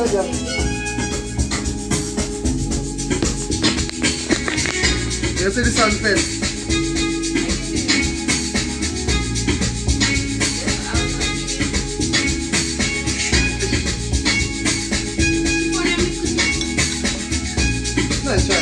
You see the sunset? Nice try.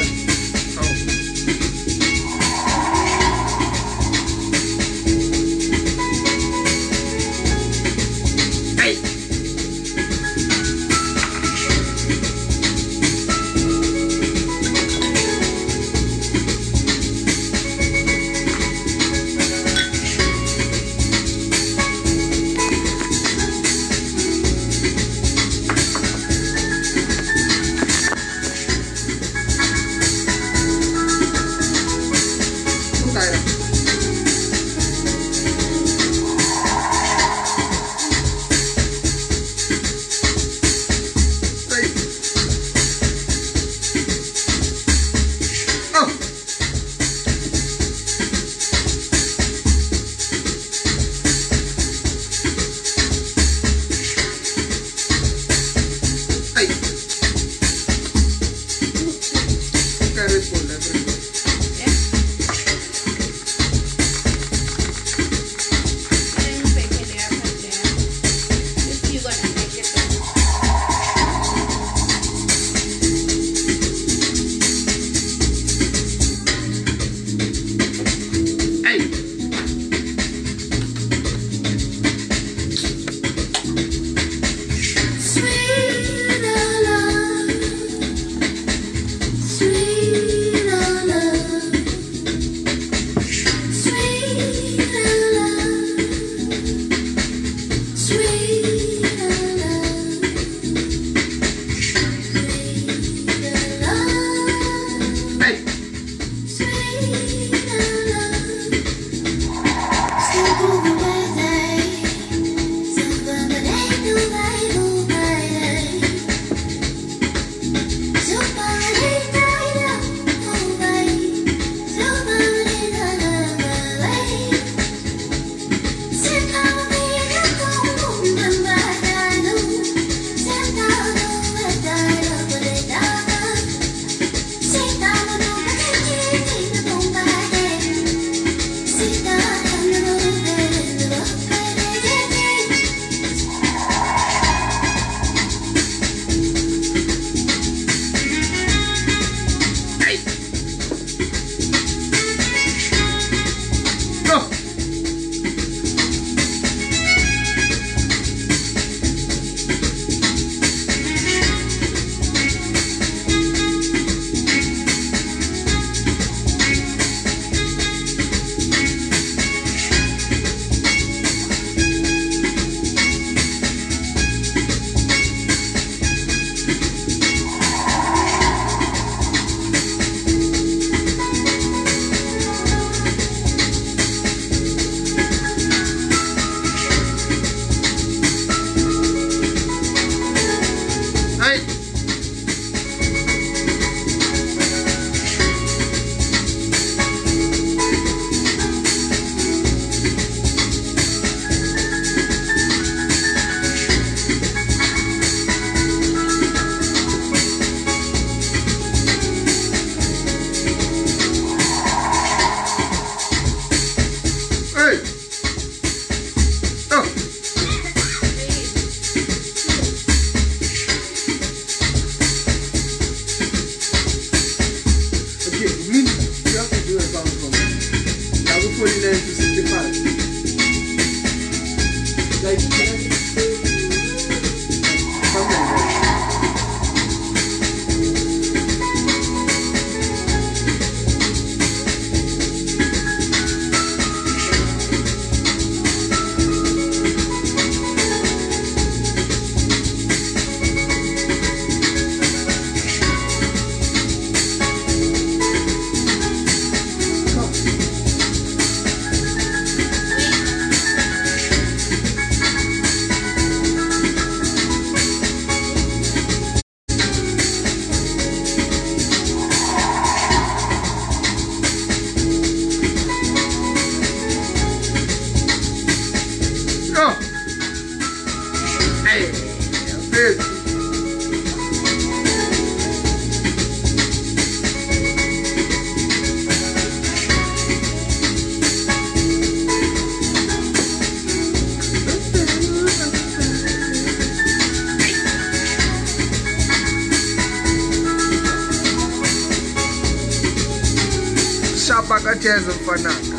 akacheza mfananga.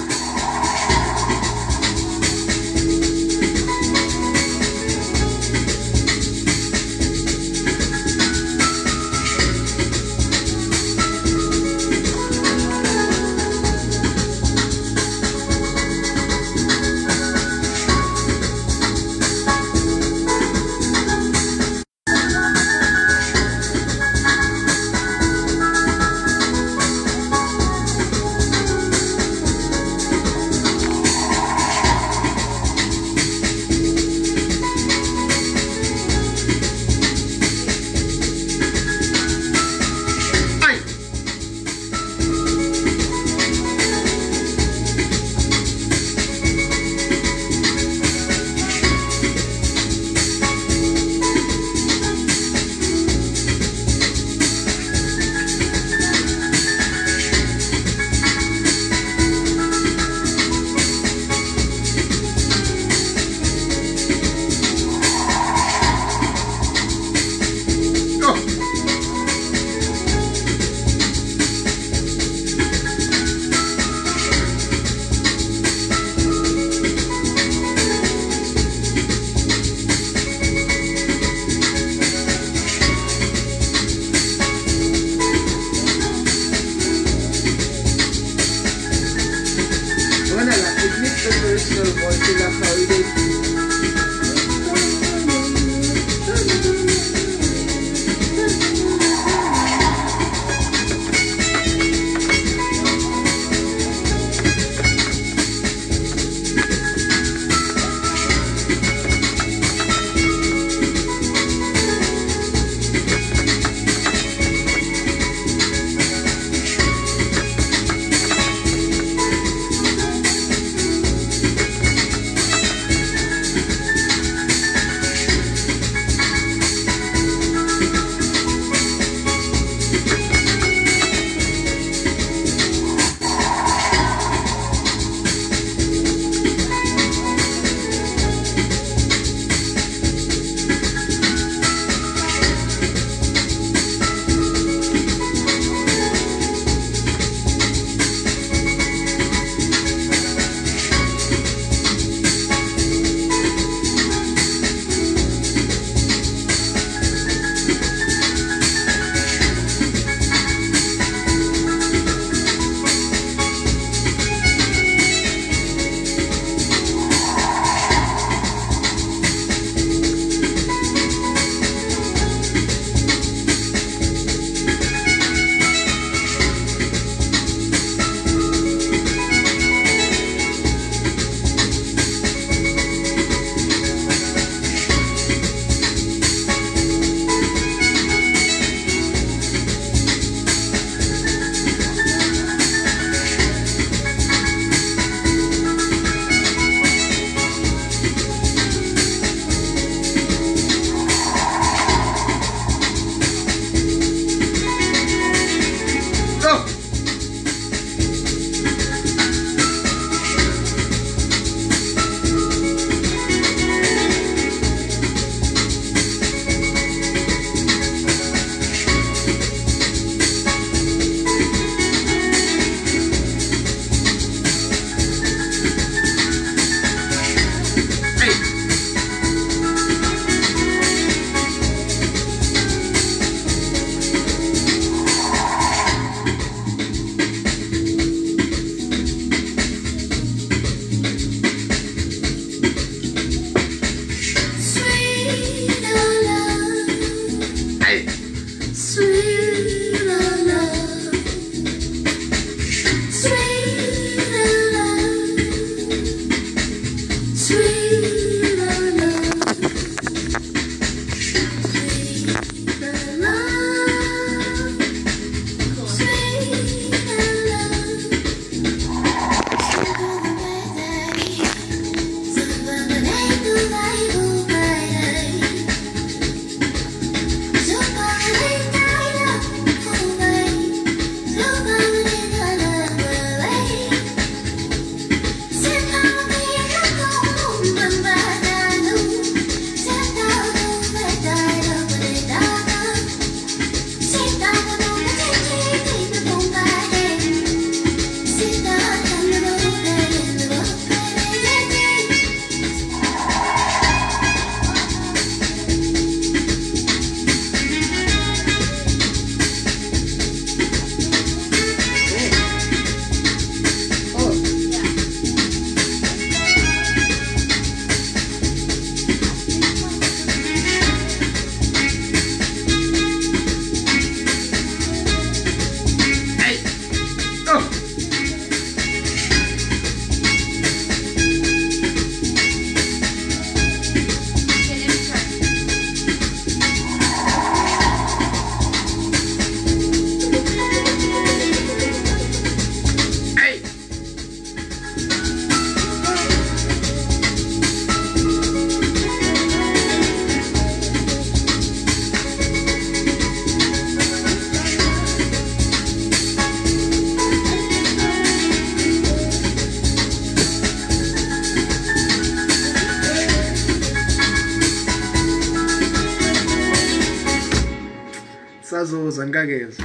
sazoza ngakeza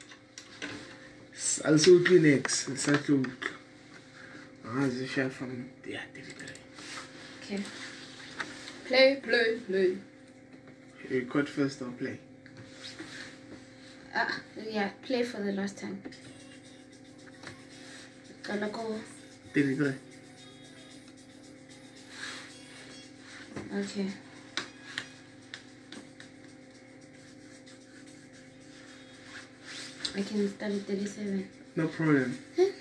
also Kleenex sahlutho angazi share from yeah 33. Okay, play. You record first or play? Yeah, play for the last time. Gonna go. 33. Okay. I can start at 37. No problem.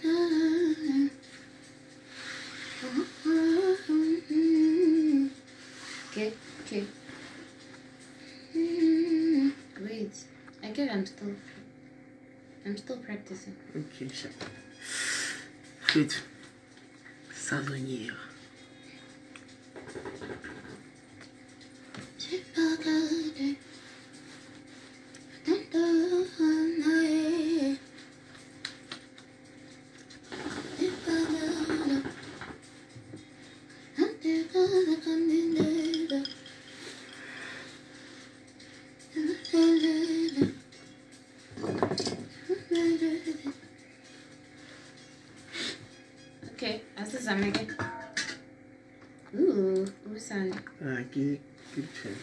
Okay. Wait. I guess I'm still practicing. Okay, sure. Good. Sazonyewa. Okay, as is Amega. Ooh, sound. Keep trying.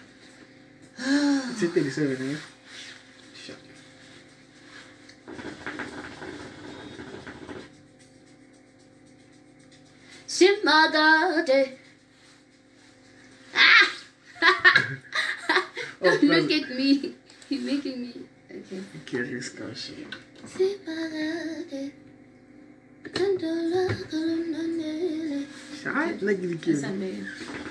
It's 37, eh? Sure. Simagade. Oh, look at me. You're making me. Okay. Curious caution. Simagade. Shine like the Yes, kid. I'm doing.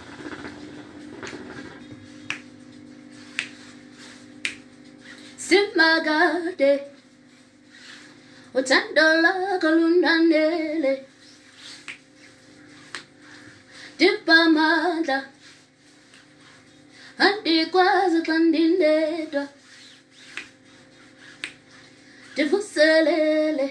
Simagade. Utandola kalundanele. Dipamada. Antikwazi kandindedwa. Divuselele.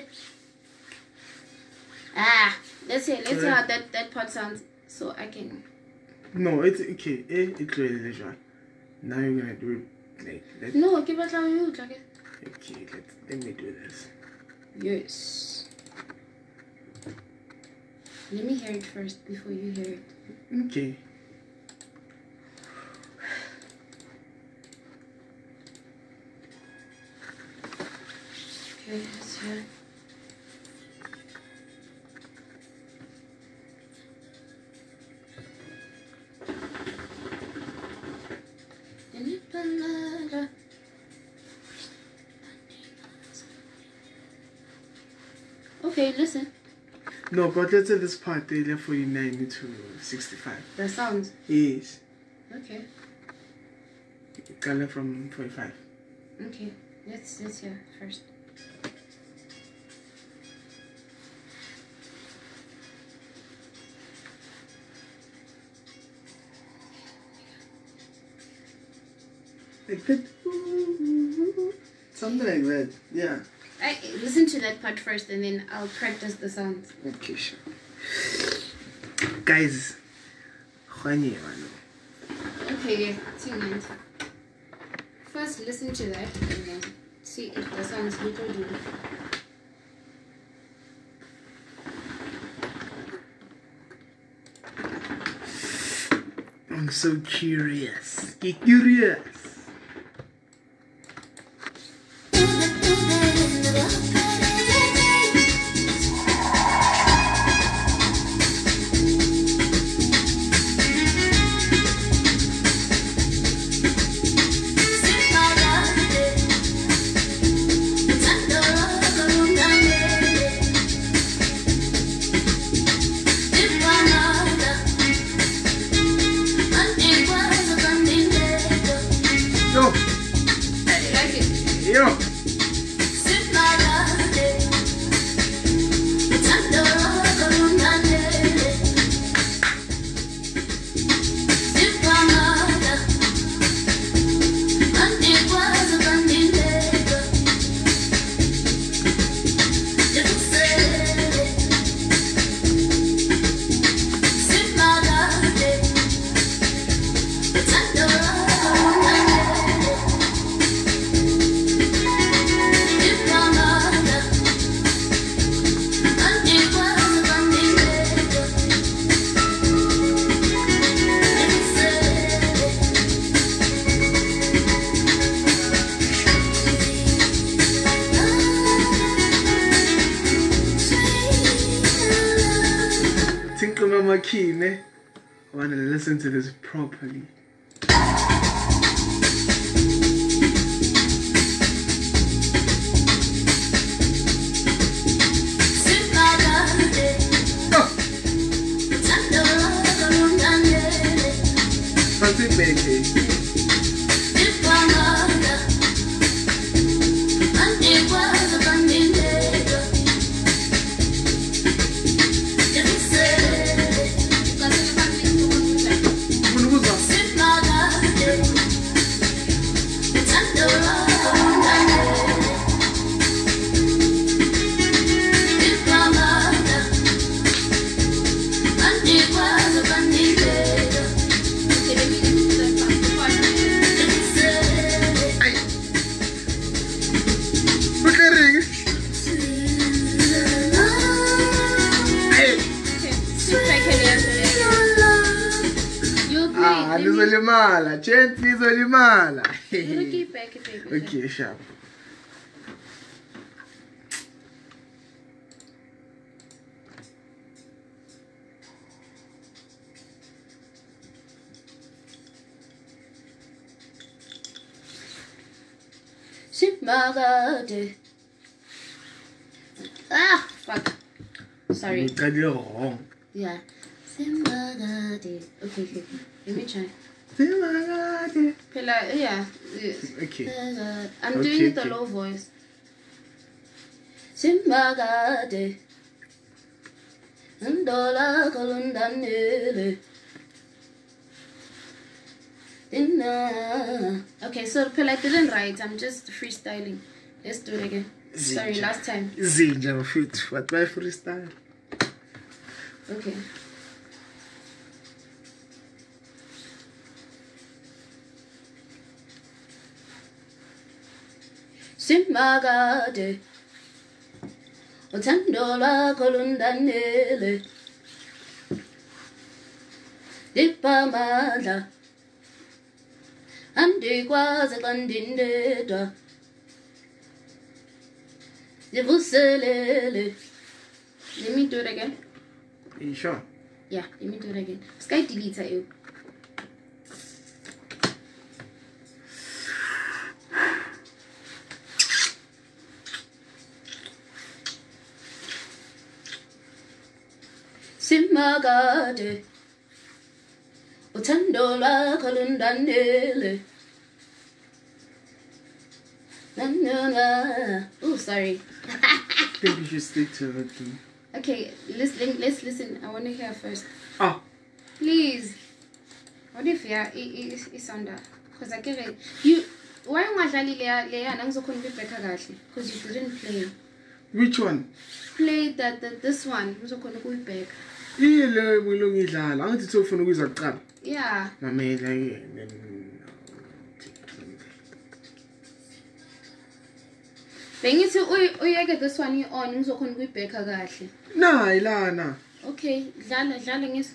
Let's see how that part sounds so I can. No, it's okay. It's clearly leisure. Now you're gonna do it like No, give it how you like it. Okay, let me do this. Yes. Let me hear it first before you hear it. Okay. Okay, let's hear it. Okay, listen. No, but let's say this part they left 49 to 65. The sounds. Yes. Okay. Color from 45. Okay. Let's hear first. Like that. Something like that. Yeah. I listen to that part first and then I'll practice the sounds. Okay, sure. Guys, Okay, yeah, 2 minutes. First listen to that and then see if the sounds little do. I'm so curious. Get curious. Yo. listen to this properly. Something baby. Lizolimala, gently lizolimala. Okay, sharp. Ah, fuck. Sorry. You got it wrong. Yeah. Okay. Let me try. Yeah. Okay. I'm doing the low voice. Simbagade. Ndola kolundanele. Okay, so I didn't write. I'm just freestyling. Let's do it again. Sorry, last time. Zinja shoot. What my freestyle? Okay. Simbagade. Otandola kolundanele. Dipamala. Andikwazi kandindedwa. Divuselele. Let me do it again. Are you sure? Yeah, let me do it again. Sky delete you. Simbagade. Utandola kolundanele. Oh, sorry. I think you should stick to it. Okay, let's listen. I want to hear first. Oh. Please. What if it's under? Because I get it. You. Why am I because you didn't play. Which one? Play this one. Yeah. Bengithi uyeke this one on ngizokhona ukuyibheka kahle. Nah, ilana. Okay, dlala ngis.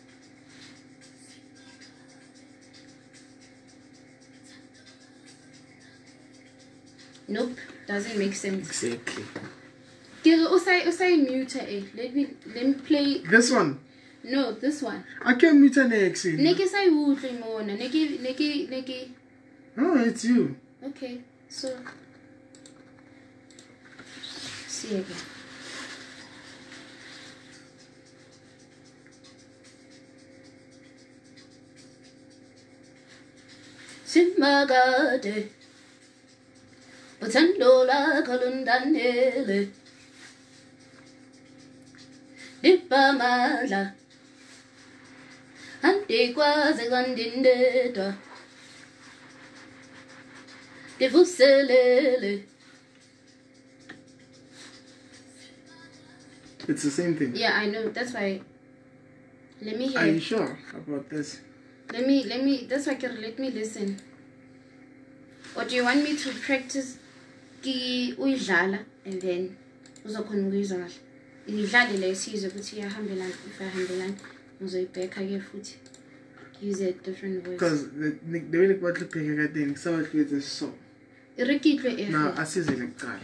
Nope, doesn't make sense. Exactly. Usay mute it. Let me play this one. No, this one. I can mute next. Neki say woodly mona. Neki. Oh, it's you. Okay, so see again. Simbagade. Utandola kolundanele. Dipamala. Andikwazi kandindedwa. Divuselele. It's the same thing. Yeah, I know. That's why. Let me hear. Are you sure about this? Let me. That's why. Let me listen. Or do you want me to practice ki uyidlala and then uzokhona ukuyizwa kahle? Idlale la isizwe ukuthi iyahambelana, if ayahambelana uzoyibheka ke futhi. Use a different voice. Because the way the bottle pick I think so it is so. Irikitwe efe. Na asize lekqala.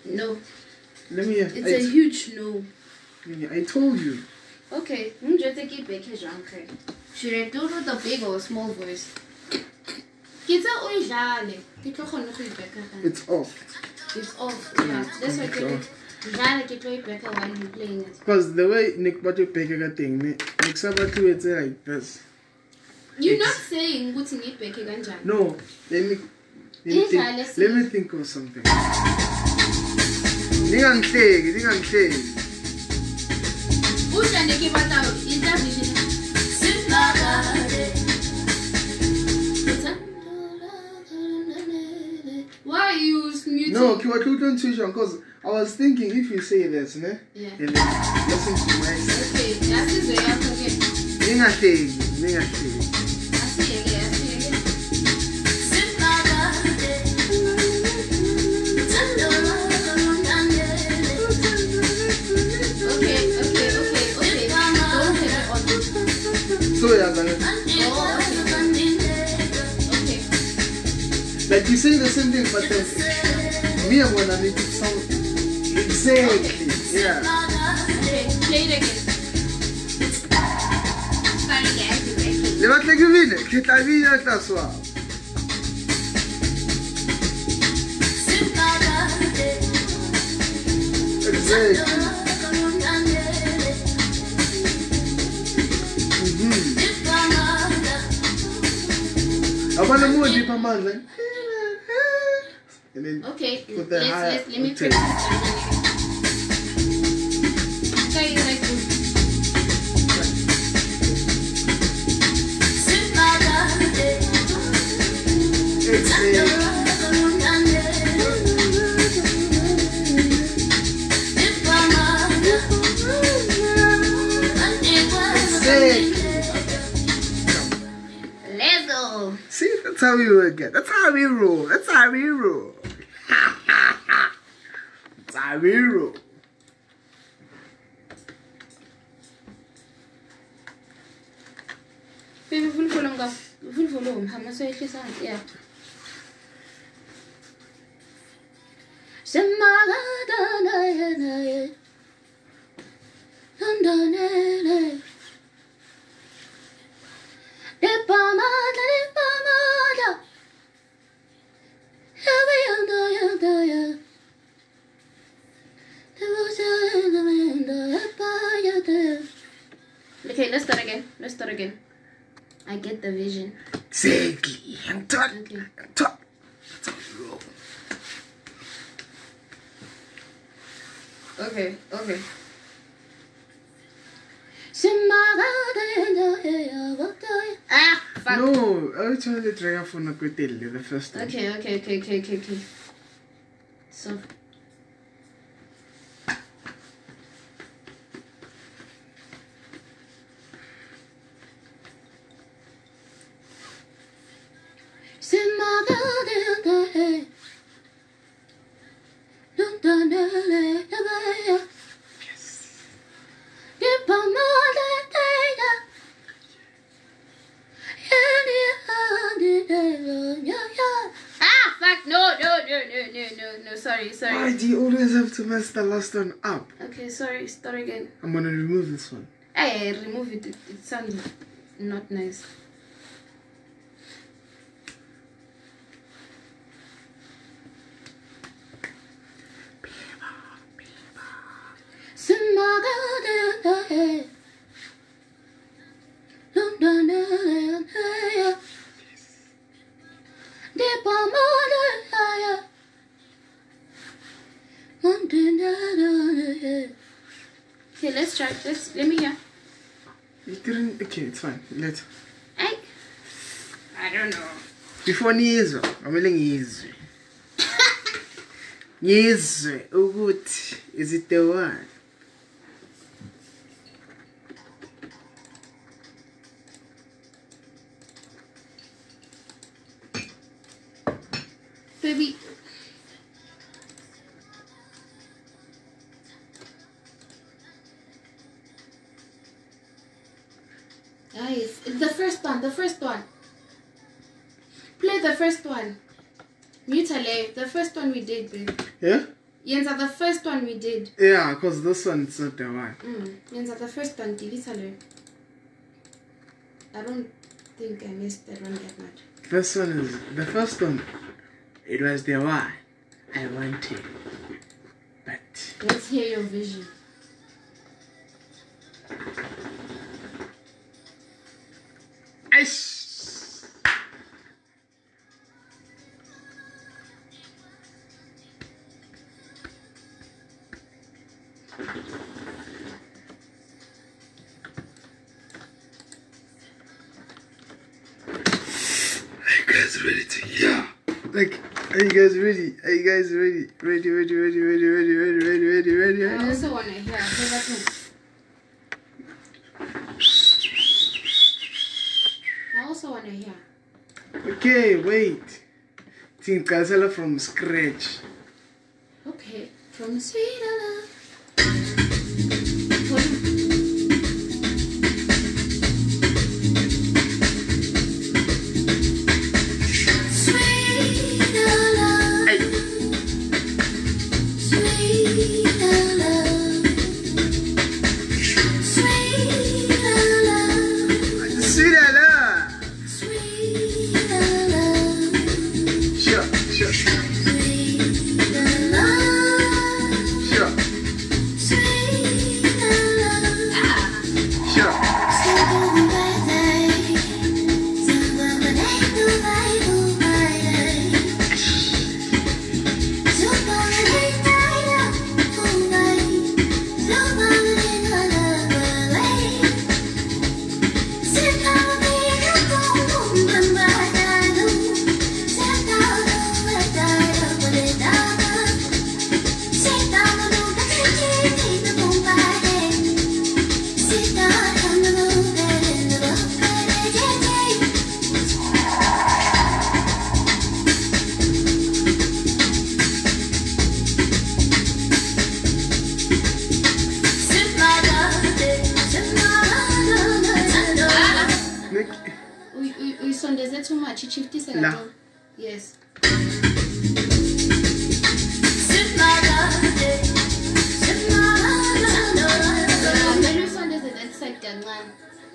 No. Let me hear. It's a huge no. I told you. Okay. Should I do it with a big or small voice? It's off. It's off. Yeah. That's why I tell you. While you're playing it. Because the way Nick bought your baker thing, Nick Sabatu it's like this. You're not saying what's in it baker ganja. No. Let me think of something. Why are you muting? No, because I was thinking if you say this, ne? Yeah. And then listen to my side. Okay, that's the way I'm talking. I see again. Okay. Don't have it on. So yeah, man. Okay. Like you say the same thing, but then me and when I make it sound exactly. Yeah. Okay, play it again. Sorry guys, you're breaking. Le batla ke bine, ke tla bina tla swa. Exactly. I want to move deep amandla. And then Okay, put the high let me octave. practice that. Okay, like this. Let's go. See, that's how we work it. That's how we roll. That's how we roll. That's how we roll. Baby, full volume. How much is it? Yeah. Okay, let's start again. I get the vision. Exactly. And talk. Okay. Talk. That's how we roll. Okay. Ah, fuck. No, I was trying to try for Nakutelle the first time. Okay. So. Ah, fuck, no, sorry. Why do you always have to mess the last one up? Okay, sorry, start again. I'm gonna remove this one. Hey, remove it, it sounds not nice. Okay, let's try. Let me hear. You didn't. Okay, it's fine. Let's. I don't know. Before nizwa, amele ngizwe. Ngizwe ukuthi is it the one? Baby. Guys, it's the first one. Play the first one. Mutale, the first one we did, babe. Yeah? Yenza the first one we did. Yeah, because this one is not the one. Yenza the first one, delete alone. I don't think I missed that one that much. The first one. It was the one I wanted. But let's hear your vision. Ready to like, are you guys ready? Are you guys ready? Ready. I also want to hear. Hear that one. I also want to hear. Okay, wait. Think Gazella from scratch. Okay, from sweet love. Uyisondeze too much, ichiftise kancane. Yes. Mele uyisondeze that side kancane.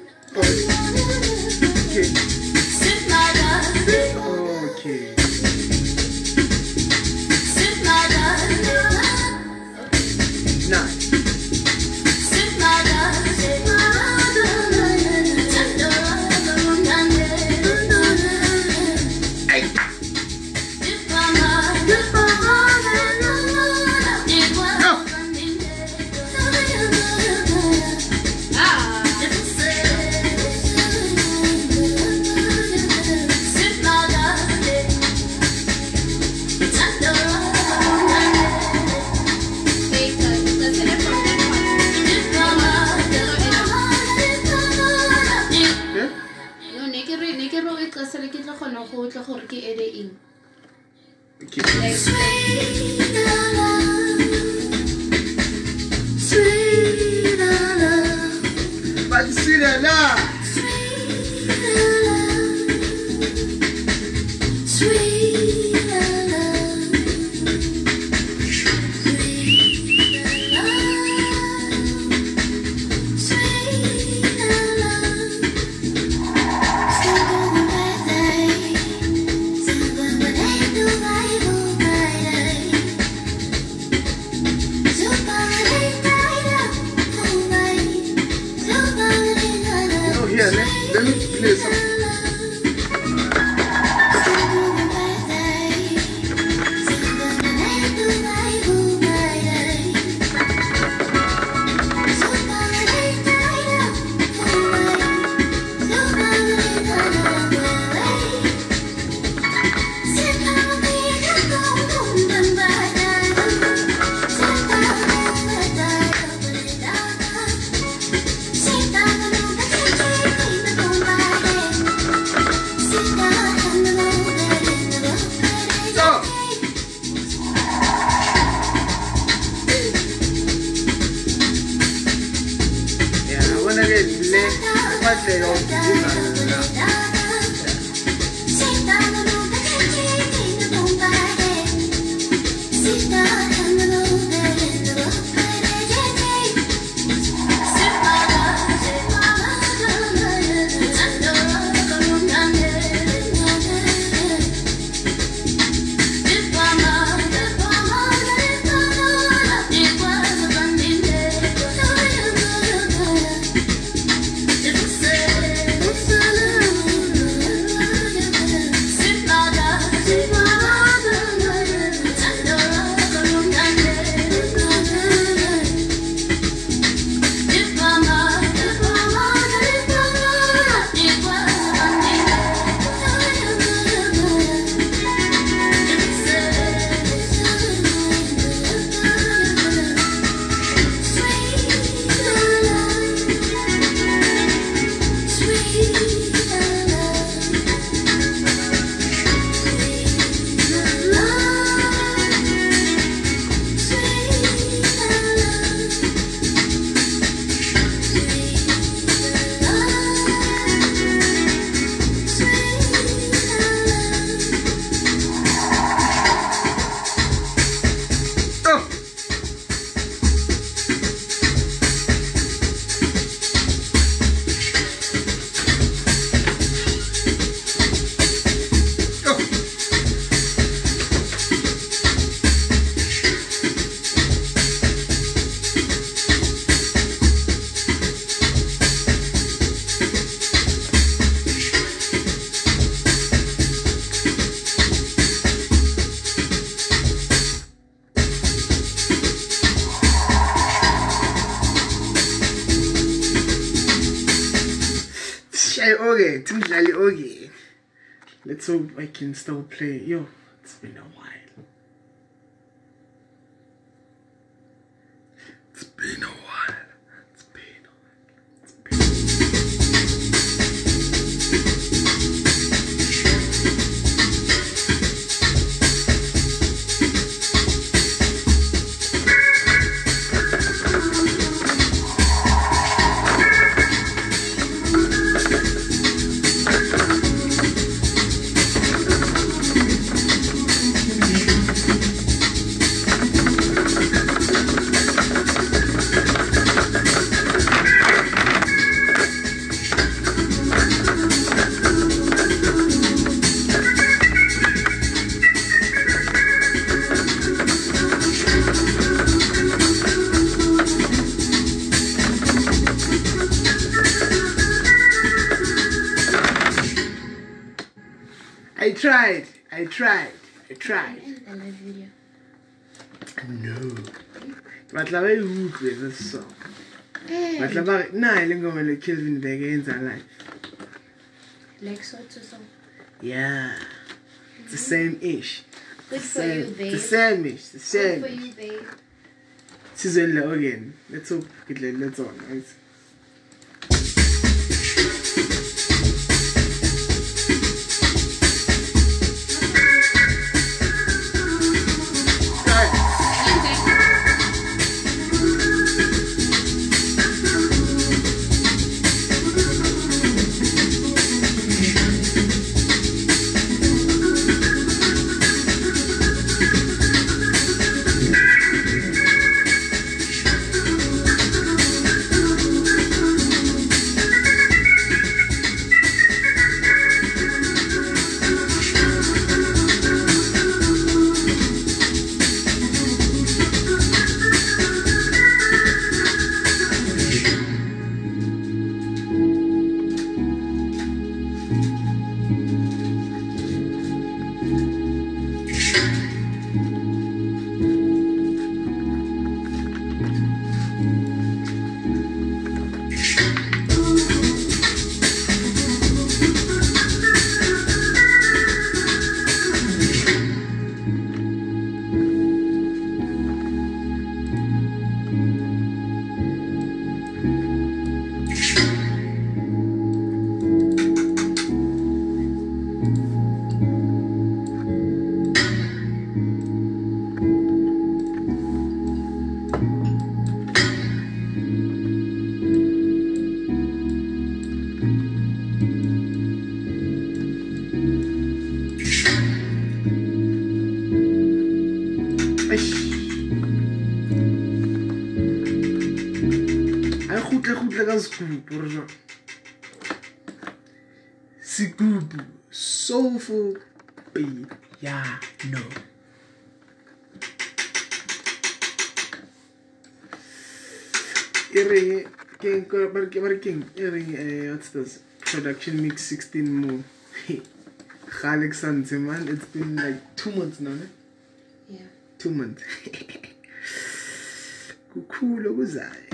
Okay. Nice. Let me play something. Sit down Okay, Timdlali, okay. Let's hope I can still play. Yo, it's been a while. It's been a while. It's been a I tried. And the live video. No. But la way hook with this song. Hey, But la ba na ile ngoma le Kelvin Beke yenza live. like so to so. Yeah. It's the same ish. Good for you, babe. The same ish. The Good same. for you, babe. Season le again. Let's hope let's on, right? Sigubu, soulful piano. What's this? Production mix 16 more. Alexander, man, it's been like 2 months now, ne? Yeah. 2 months. Kukhulu okuzayo.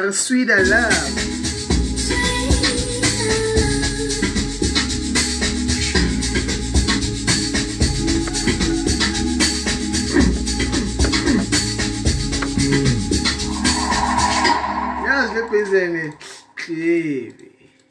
Our sweeter love. Yes, represent it.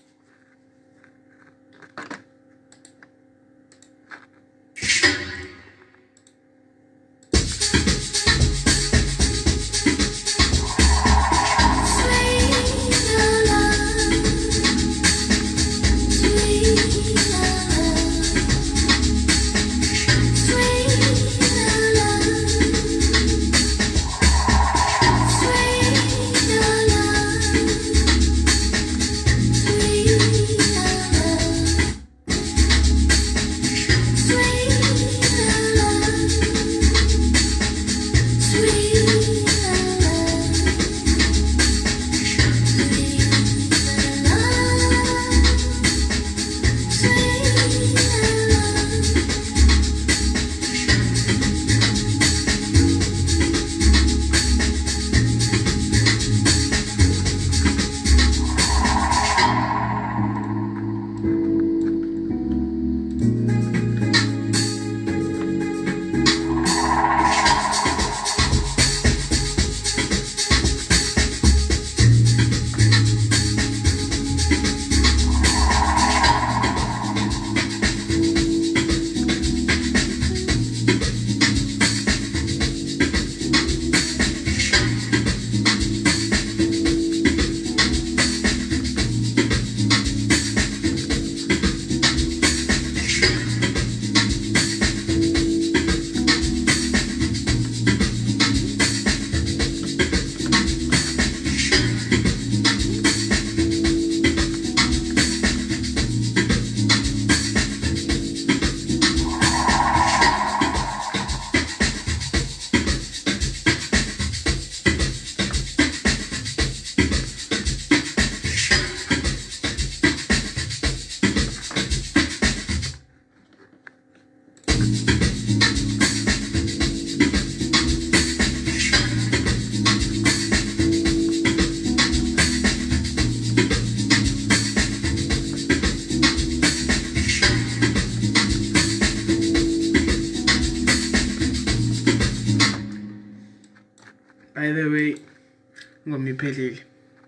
By the way, ngomiphelile.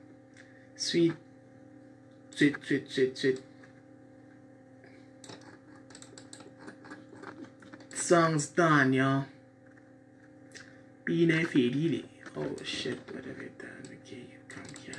Sweet. Song's done, y'all. Bine felile. Oh shit, what have I done? Okay, you come here.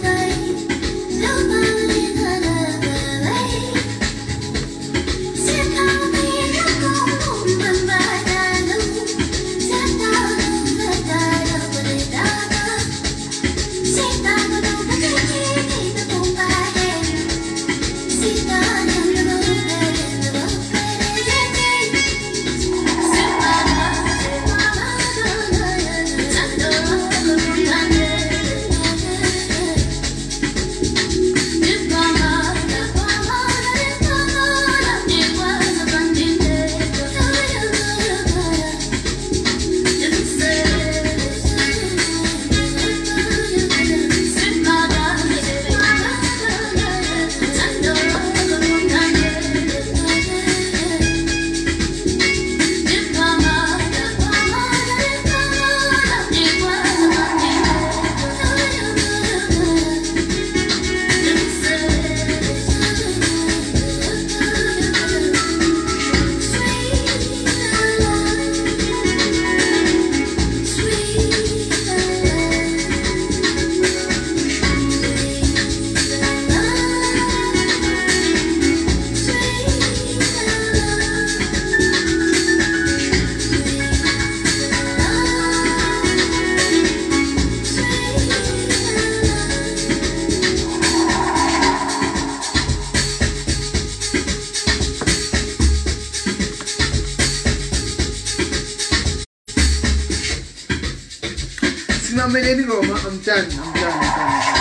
Sit Ngimameleni ngoma, I'm done.